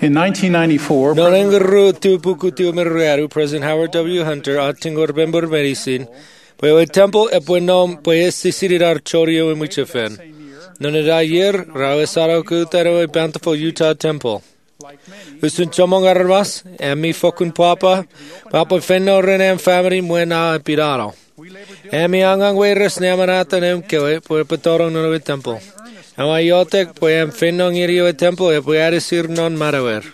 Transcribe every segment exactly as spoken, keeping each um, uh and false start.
In nineteen ninety-four, Norengaru tupuku tumeru President Howard W. Hunter atingor bembur medicine. Pwe temple e pwe nom pwe sisirar chorio e muchafen. Nonada year rawesaro kutaro e bountiful Utah temple. Usun chomong armas emi fokun papa papa fenno renem family muena piraro. Emi angang weres neamanata nem kewe pwe patorong no temple. Awa yotek pwe em fenno ngirio e temple e pwe adisir non marawer.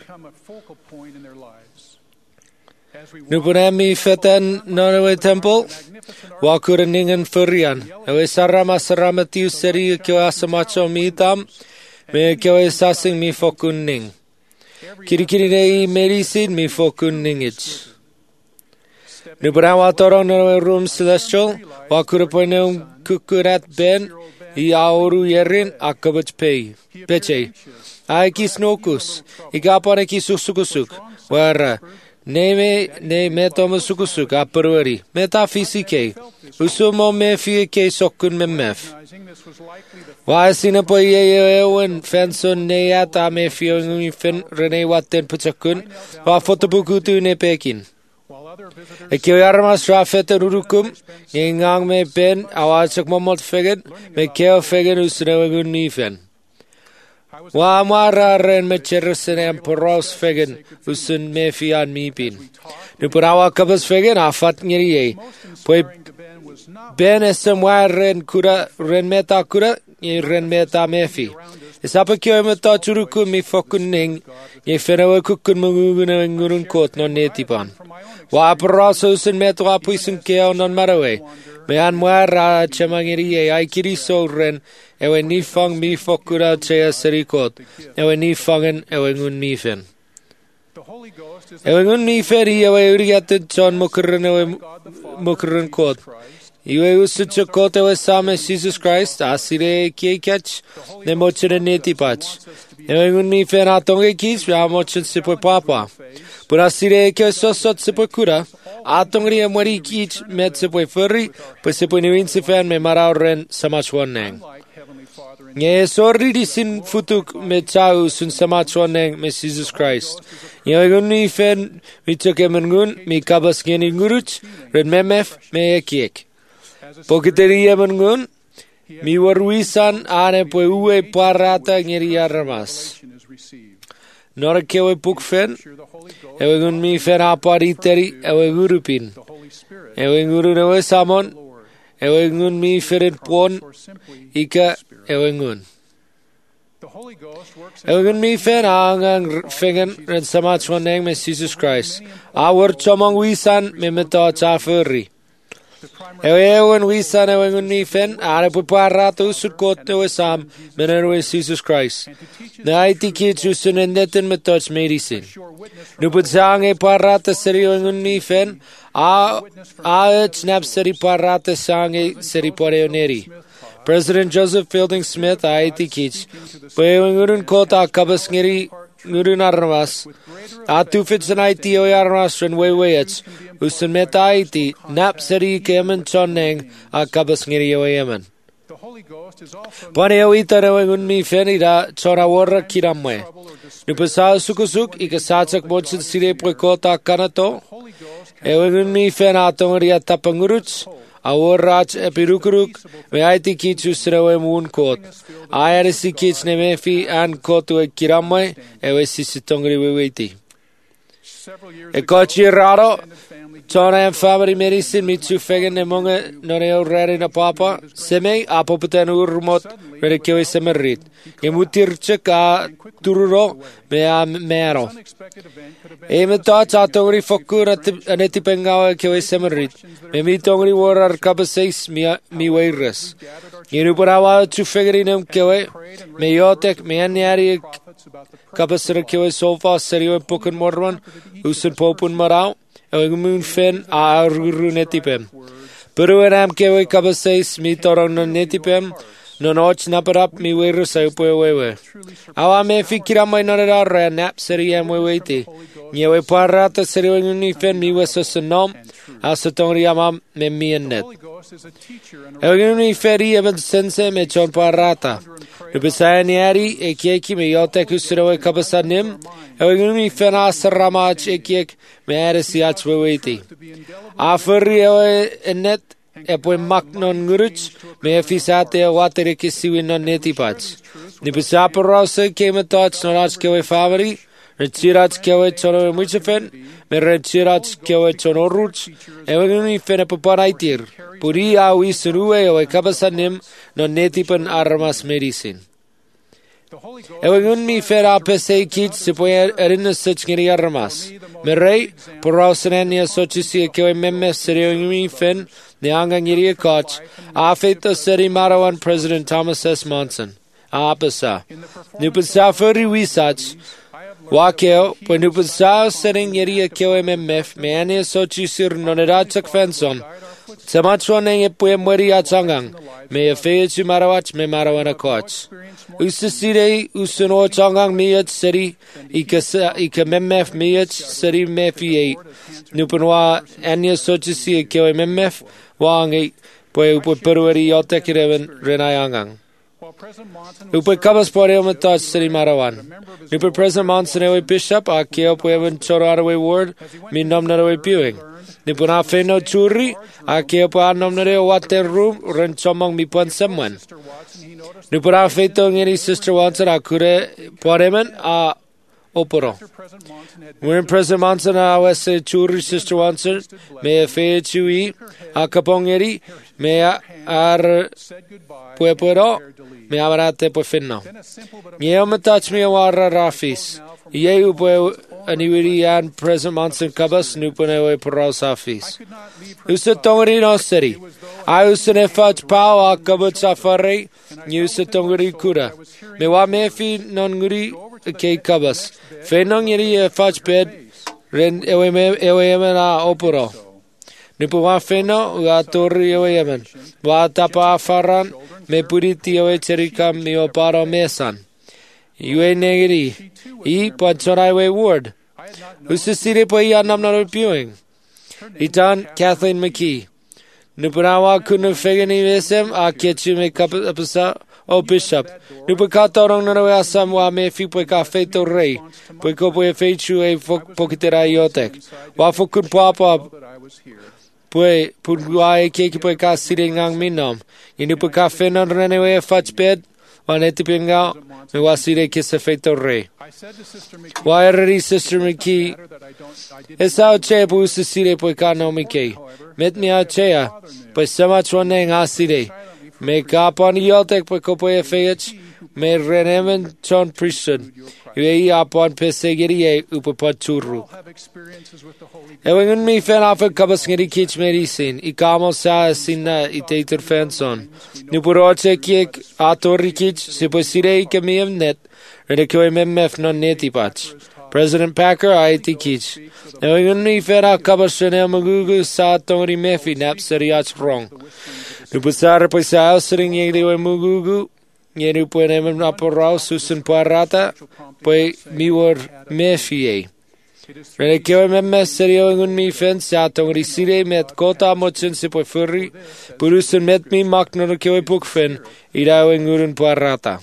Nupunemi feten no e temple. Wakura ningen furian. Ewe sarama sarama tiu seri kyo asamacho mitam. Me kyo sasing mi fokun ning. Kirikiri nei medicine mi fokun ningich. Nupurawa torong no room celestial. Wakura poinum kukurat ben. I auru yerin akabach pei. Peche. Aiki snokus. Igapane ki susukusuk. Wara. Neme ne metoma sukusuk aparuari. Metafisike. Usumo mefi ke sokun memef. Waasina po ye ewen fenson ne ata mefi ngumi fen rene waten puchakun. Wa fotobukutu ne pekin. Ekyo armas rafet rurukum. Ngang me pen awachak momot fegen. Me keo fegen usrewengun nifen. Wa mara ren me chersen em poros fegen usun me fian mi pin. Nupurawa kabas fegen afat ngiri. Poi ben esem wa ren kura ren meta kura ni ren meta mefi. Isapa kyo meta churuku mi fokun ning ni fenawa kukun munguna ngurun kot non netipan. Wa poros usun metwa puisun keo non marawe. Me an mara chamangiri ai kiri so ren. Ewe ni fang mi fokura chea serikot. Ewe ni fangen ewe ngun mi fen. Ewe ngun mi feri ewe uriated John mukran ewe mukran kot. Iwe usucha kot ewe same Jesus Christ asire kie kach ne mochene neti pach. Ewe ngun mi fen atonge kich ya mochen sipo papa. Pura asire ke sosot sipo kura. Atongri e mori kich met sipo furri. Pues sipo niwin si fen me marau ren samachwan neng. Nye sorri di sin futuk me chau sun samachoneng me Jesus Christ. Nye gunni fen mi toke mengun mi kabas ngeni nguruch red memef me ekiek. Pokiteri mengun mi warwisan ane pwe uwe parata ngeri armas. Nora kewe puk fen ewe gun mi fen apariteri ewe gurupin. Ewe nguru newe samon ewe ngun mi feren pon ika ewe ngun. Ewe ngun mi fen angang fingen ren samachwan neng me Jesus Christ. Awar chomong wisan me meta chafurri. Ewe ewen wisan ewe ngun mi fen are puparata usut kot ewe sam menerwe Jesus Christ. Na iti kichu sunendetin me touch medicine. Nuput sang e parata seri ewe ngun mi fen A a snap seri parata sange seri poreoneri. President Joseph Fielding Smith I I T Kich. Pwengurun kota kabas ngiri ngurun armas. Atu fits an I T o armas ren weweyach. Usun met I T nap seri kemen choneng a kabas ngiri o yemen. Pane o itare wengun mi fenida chora warra kiramwe. Nupasa sukusuk ikasachak mochit sire pwekota kanato. Ewengun mi fen atongaria tapanguruch, aworrach epirukuruk, me aiti kichu srewe moon kot. Ayarisi kich ne mefi an kotu e kiramwe, ewe sisitongri weweti. E kochi raro, chona em family medicine michu fegen ne monge noneo rare na papa, seme apoputen urmot, rere kewe semerit. E mutirchek a tururo, me a mero. E me touch atongri fokur aneti pengawa kewe semerit. Me mi tongri warar kabaseis mi mi weiras. Yenu parawa chu fegerinem kewe, me yotek me anyari kabasera kewe sofa serio poken morwan, usen popun marau. Ewe mun fen a aruru netipem. Pero enam kewe kabaseis mi torong non netipem. No noch naparap mi weru sa upo wewe. Awa me fikira mai nara ra nap seri am weweti. Nyewe parata seri nguni fen mi weso sanom. Asa tongri amam me mi net. Ewe nguni feri even sense me chon parata. Nupesaya niari e kieki me yote kusirawe kabasanim. Ewe ngumi fena sarama chekiek me eresi achweweti. Aferi ewe enet epoe maknon nguruch me fisate watere kisiwi non netipach. Ni pisaparose keme touch no rach kewe favori. Rechirach kewe chono muchefen. Me rechirach kewe chono ruch. Ewe ngumi fena paparaitir. Puri au isurue ewe kabasanim non netipan armas medicine. Ewe ngumi fera pese kit se poe erina sech ngiri armas. Me rei porausenenia sochisi kewe memme serio ngumi fen ne anga ngiri koch. Afeito seri marawan President Thomas S. Monson. Apasa. Nupasa furi wisach. Wakeo, po nupasa seri ngiri kewe memmef me ania sochisi nonerachak fenson. Samachwa nenge poe mweri atangang. Me afeyo chu marawach me marawana koch. Usasire usano changang miyat seri ika ika memmef miyat seri mefi nupanwa anya sochisi kewe memmef wangi poe upo perueri yotekireven renayangang. Upo kabas poe omatach seri marawan. Upo President Monson ewe bishop a keo poe evan choroarawe ward mi nomnarawe viewing. Nipuna feno churi a keo poe nomnare water room ren chomong mi pon semwen. Nupura feito ngiri Sister Watson a kure poremen a oporo. When President Monson a wese churi Sister Watson me fe chui a kapongeri me ar puepero me amarate po finno. Nye me touch me wara rafis. Ye upo aniwiri an President Monson kabas nupunewe poros afis. Usa tongeri no city. I usane fach pao a kabut safari. Usa tongeri kura. Me wa mefi non nguri ke kabas. Fe non ngiri e fach bed. Ren ewe me ewe yemen a oporo. Nupu wa feno ua torri ewe yemen. Wa tapa afaran me puriti ewe cherika mi oparo mesan. Iwe negiri. I Panchoraiwe ward. Usasire po i anamna reviewing. Itan Kathleen McKee. Nupurawa kunu fegani vesem a kechu me kapasa o bishop. Nupukatorong nanawe asam wa me fi po ka feito rei. Po ko po feichu e pokitera yotek. Wa fokun papa. Pue pungwa e keki po ka siringang minom. Inupuka fenon renewe fach bed. Wanetipinga me wasire kisa feito rei. Wairari Sister McKee. Esau che pu usasire po ka no mike. Met me a chea. Po samach waneng asire. Me ka pon yotek po ko po e feit. Me renemen chon priesthood. Iwe i apon pesegiri e upapot churru. Ewe ngun mi fen afa kabas ngiri kich medicine. I kamo sa sinna i teiter fenson. Nupuroche kiek atori kich se po sire i kamiyam net. Rene koe memmef non neti patch. President Packer a iti kich. Ewe ngun mi fen a kabas rene magugu sa tongri mefi nap seriach wrong. Nupusara po sa ausring yegli we mugugu. Yenu po nemen aporao susun puarata. Po miwar mefie. Rene kewe memme serio ngun mi fen sa tongri sire met kota mochen se po furri. Purusun met mi makno kewe pukfen. Irawe ngurun puarata.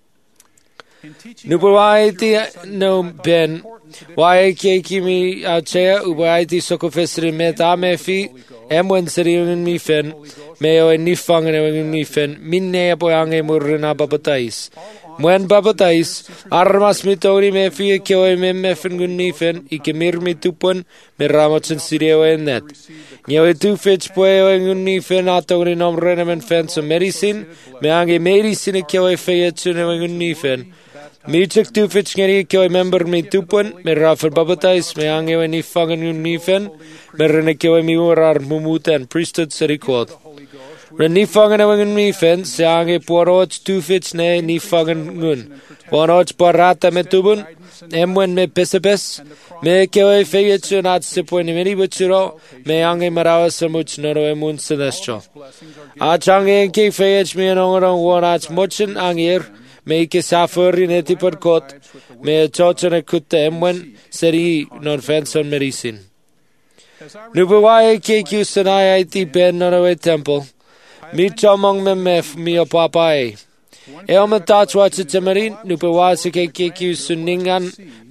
Nupo waiti no ben. Wai keki mi achea ubaiti sokofesri met amefi. Emwen serio ngun mi fen. Meo e nifangen e ngun mi fen. Minne po ange murrina babatais. Mwen babatais, armas mi tori me fie keo e memme fen gun mi fen, ike mir mi tupon, me ramotsen sireo e net. Nyo e tu fetch po e ngun mi fen atogri nom renemen fen so medicine, me ange medicine keo e feye tsun e ngun mi fen. Mi chek tu fetch ngeri keo e member mi tupon, me rafer babatais, me ange e nifangen ngun mi fen, me rene keo e mi urar mumuten, priesthood serikot. Ren nifangen e ngun mi fen, se ange puaroch tu fetch ne nifangen ngun. Puaroch parata me tubun, emwen me pesepes, me keo e feyetsu nat se po ni meri buchiro, me ange marawa samuch noro e mun celestial. Ach ange enke feyech me nongorong wanach mochen angir, me ike safuri neti per kot, me chochone kutte emwen seri non fenson medicine. Nubuwaye ke kusanai iti ben noro e temple. Mi chomong me mef mi o papa e. E o me tachwa te tamarin, nupe wase ke ke ki suningan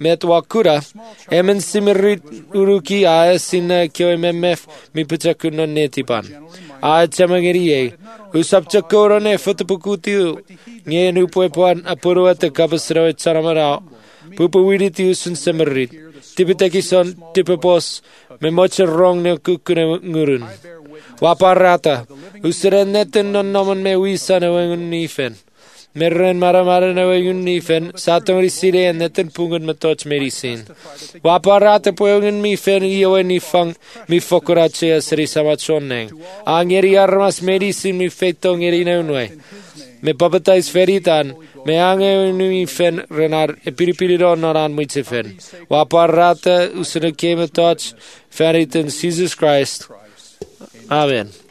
met wakura, emen simirit uruki a sina kyo mmf mi puchakuno netipan. A chamangeriye, usap chakorone fotopukutiu, nye nupuepuan apurua te kapasro charamara, pupuwiriti usun simirit, tipitakison tipapos, me mocha rong ne kukune ngurun. Waparata, useren neten non nomen me wisa na wengun nifen. Merren maramara na wengun nifen, satong risire en neten pungun matoch medicine. Waparata puengun mi fen iyo ni fang mi fokorache asri samachoneng. Angeri armas medicine mi feito ngeri neunwe. Me papatais feritan, me ange mi fen renar epiripiriron noran muitse fen. Waparata usene kematoch feriten Jesus Christ. Amen.